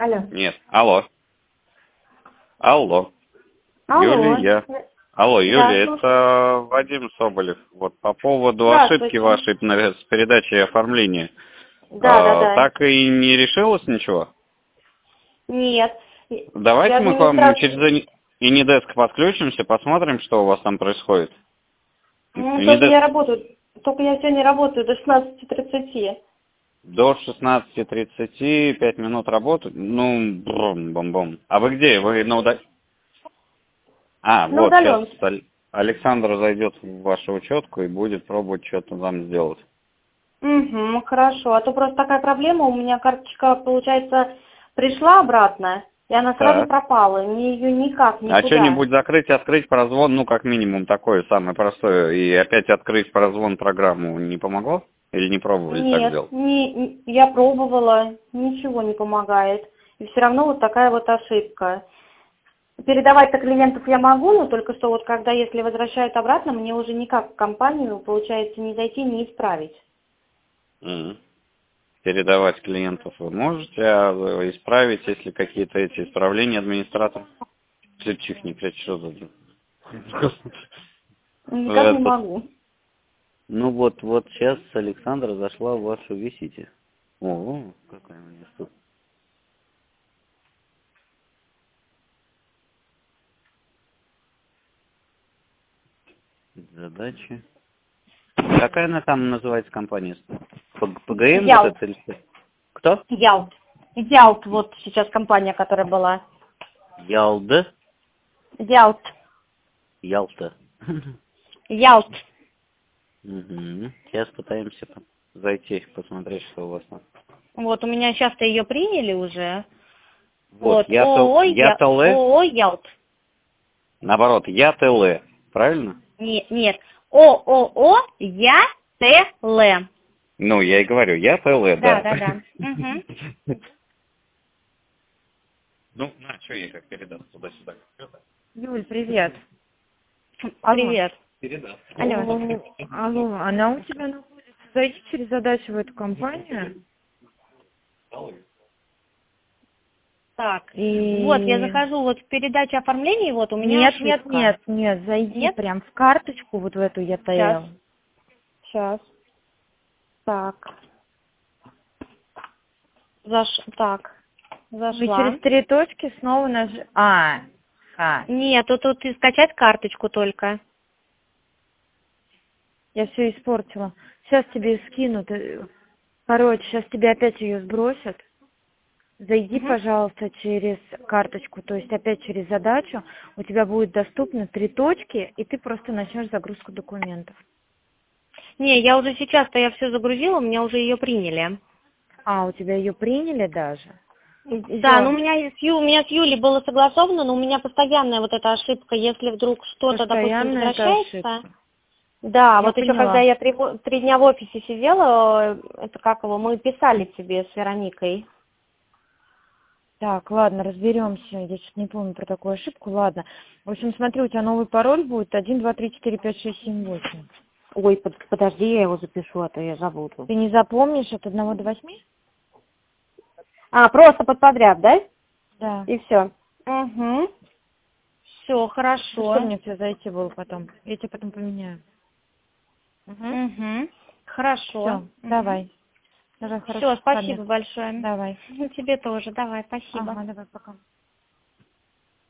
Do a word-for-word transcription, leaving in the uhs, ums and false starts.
Алло. Нет, алло. Алло. Алло. Юлия. Алло, Юлия, Да, это Вадим Соболев. Вот по поводу Здравствуйте. ошибки вашей на- с передачей оформления. Да, да, А, да. так и не решилось ничего? Нет. Давайте Я мы к вам через администрация... Ани- Anydesk подключимся, посмотрим, что у вас там происходит. Ну, только Anydesk я работаю. Только я сегодня работаю до шестнадцати тридцати. до шестнадцати тридцати, пять минут работают. Ну, брум, бом-бом. А вы где? Вы на уда- А, На вот, сейчас удаленке. Александр зайдет в вашу учетку и будет пробовать что-то там сделать. Угу, хорошо. А то просто такая проблема. У меня карточка, получается, пришла обратно, и она сразу Так. пропала. Мне ее никак, А никуда. что-нибудь закрыть, открыть прозвон, ну, как минимум, такое самое простое, и опять открыть прозвон программу не помогло? Или не пробовали так Нет, сделать? не, не- я пробовала, ничего не помогает. И все равно вот такая вот ошибка. Передавать-то клиентов я могу, но только что вот когда, если возвращают обратно, мне уже никак в компанию, получается, не зайти, не исправить. Мгм. Передавать клиентов вы можете, а вы исправить, если какие-то эти исправления администратор. Чих не прячь, что за... Никак не Это- могу. Ну вот, вот сейчас Александра зашла в вашу висите. О, какая у нее тут. Задачи. Какая она там называется компания? П- ПГМ вот Ялт. это или что? Кто? Ялт. Ялт, вот сейчас компания, которая была. Ялда? Ялт. Ялта. Ялт. Угу. Сейчас пытаемся там зайти, посмотреть, что у вас там. Вот, у меня сейчас-то ее приняли уже. Вот, Вот, я ООО, Я- ЯТЛ, ООО Ялт. наоборот, ЯТЛ, правильно? Нет, нет. ООО ЯТЛ. Ну, я и говорю, ЯТЛ, Да, да. да, да. Угу. Ну, на, что ей как передаст туда-сюда? Юль, привет. Алло. Привет. Передаст. Алло. О, алло, она у тебя находится. Зайди через задачу в эту компанию. Так, И... вот я захожу вот в передачу оформления, вот у меня Нет, ошибка. нет, нет, нет, зайди Нет? прям в карточку, вот в эту Сейчас. ЯТЛ. Сейчас. Так. Заш... Так. И Зашла. через три точки снова наж... А, а, Нет, тут, тут и скачать карточку только. я все испортила. Сейчас тебе скинут. э, Короче, сейчас тебе опять ее сбросят. Зайди, Мгм. пожалуйста, через карточку, то есть опять через задачу. У тебя будет доступно три точки, и ты просто начнешь загрузку документов. Не, я уже сейчас-то я все загрузила, у меня уже ее приняли. А, у тебя ее приняли даже? Да, ну у Всё. меня с Ю, у меня с Юлей было согласовано, но у меня постоянная вот эта ошибка, если вдруг что-то, допустим, Постоянно это возвращается. ошибка. Да, Я вот еще когда поняла. я три, во- три дня в офисе сидела, э, это как его, мы писали тебе с Вероникой. Так, ладно, разберемся. Я что-то не помню про такую ошибку. Ладно. В общем, смотри, у тебя новый пароль будет один, два, три, четыре, пять, шесть, семь, восемь. Ой, под- подожди, я его запишу, а то я забуду. Ты не запомнишь от одного до восьми? А, просто под подряд, да? Да. И все. Угу. Все, Что хорошо. мне все зайти было потом? Я тебе потом поменяю. Угу. Угу. Хорошо. Все, давай. Давай, Все, хорошо. спасибо большое. Давай. Тебе тоже, давай, спасибо. Ага, давай, пока.